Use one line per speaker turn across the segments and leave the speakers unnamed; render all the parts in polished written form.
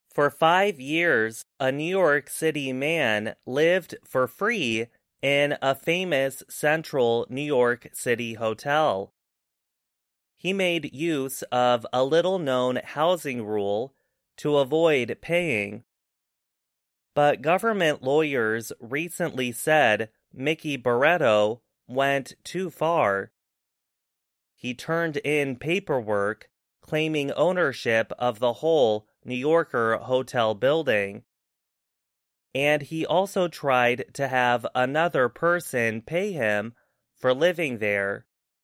For 5 years, a New York City man lived for free in a famous central New York City hotel. He made use of a little-known housing rule to avoid paying. But government lawyers recently said Mickey Barretto went too far. He turned in paperwork claiming ownership of the whole New Yorker hotel building. And he also tried to have another person pay him for living there.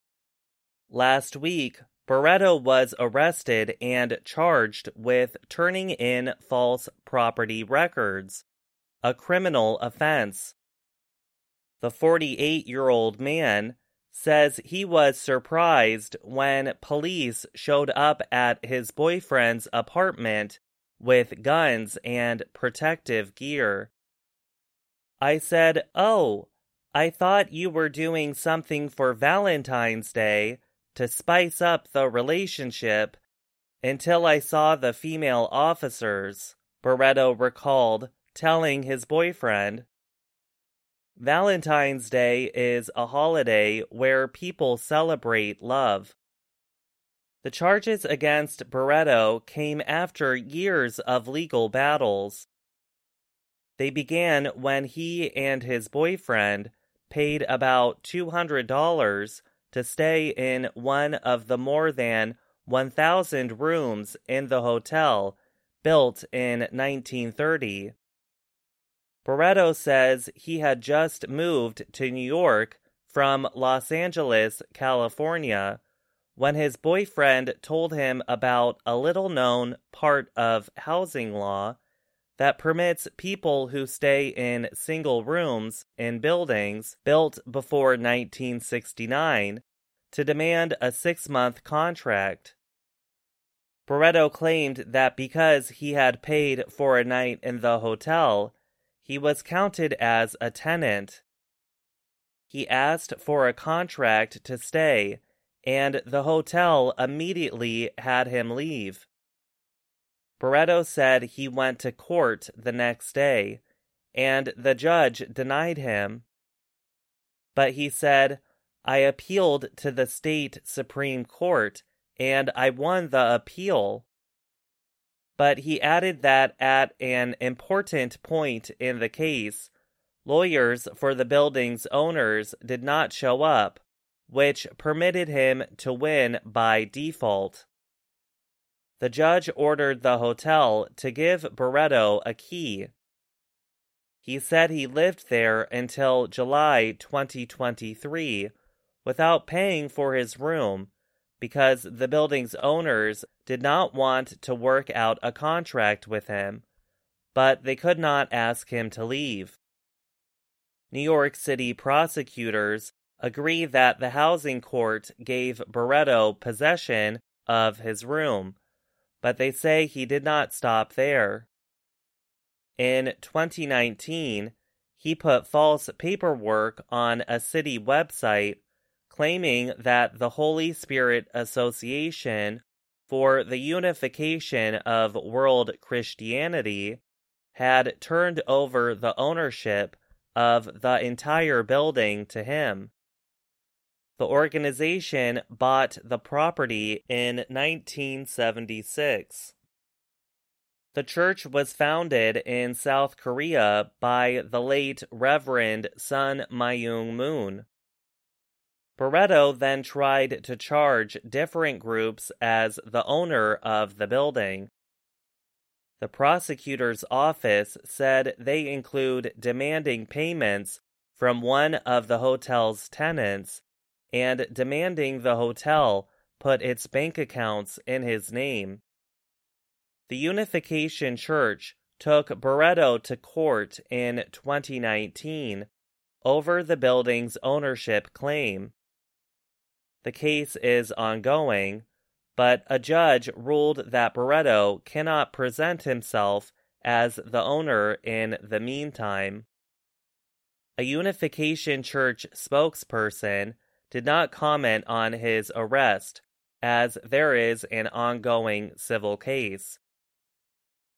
Last week, Barretto was arrested and charged with turning in false property records, a criminal offense. The 48-year-old man says he was surprised when police showed up at his boyfriend's apartment with guns and protective gear. I said, "Oh, I thought you were doing something for Valentine's Day to spice up the relationship until I saw the female officers," Barretto recalled, telling his boyfriend. Valentine's Day is a holiday where people celebrate love. The charges against Barretto came after years of legal battles. They began when he and his boyfriend paid about $200 to stay in one of the more than 1,000 rooms in the hotel built in 1930. Barretto says he had just moved to New York from Los Angeles, California, when his boyfriend told him about a little-known part of housing law that permits people who stay in single rooms in buildings built before 1969 to demand a 6-month contract. Barretto claimed that because he had paid for a night in the hotel, he was counted as a tenant. He asked for a contract to stay, and the hotel immediately had him leave. Barretto said he went to court the next day, and the judge denied him. But he said, "I appealed to the state Supreme Court, and I won the appeal." But he added that at an important point in the case, lawyers for the building's owners did not show up, which permitted him to win by default. The judge ordered the hotel to give Barretto a key. He said he lived there until July 2023 without paying for his room because the building's owners did not want to work out a contract with him, but they could not ask him to leave. New York City prosecutors agree that the housing court gave Barretto possession of his room, but they say he did not stop there. In 2019, he put false paperwork on a city website claiming that the Holy Spirit Association for the Unification of World Christianity had turned over the ownership of the entire building to him. The organization bought the property in 1976. The church was founded in South Korea by the late Reverend Sun Myung Moon. Barretto then tried to charge different groups as the owner of the building. The prosecutor's office said they include demanding payments from one of the hotel's tenants and demanding the hotel put its bank accounts in his name. The Unification Church took Barretto to court in 2019 over the building's ownership claim. The case is ongoing, but a judge ruled that Barretto cannot present himself as the owner in the meantime. A Unification Church spokesperson did not comment on his arrest, as there is an ongoing civil case.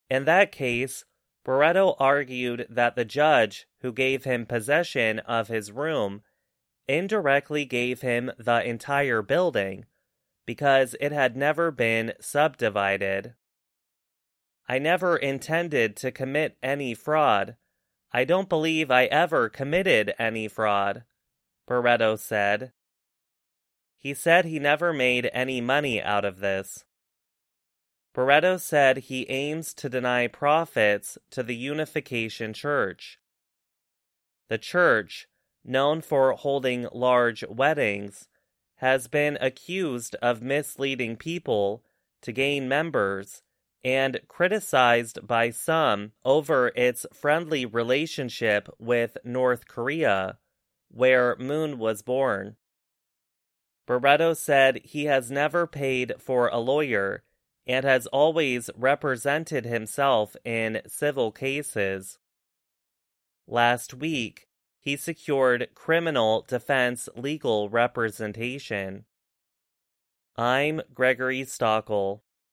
In that case, Barreto argued that the judge who gave him possession of his room indirectly gave him the entire building, because it had never been subdivided. I never intended to commit any fraud. I don't believe I ever committed any fraud, Barreto said. He said he never made any money out of this. Barreto said he aims to deny profits to the Unification Church. The church, known for holding large weddings, has been accused of misleading people to gain members and criticized by some over its friendly relationship with North Korea, where Moon was born. Barreto said he has never paid for a lawyer and has always represented himself in civil cases. Last week, he secured criminal defense legal representation. I'm Gregory Stockel.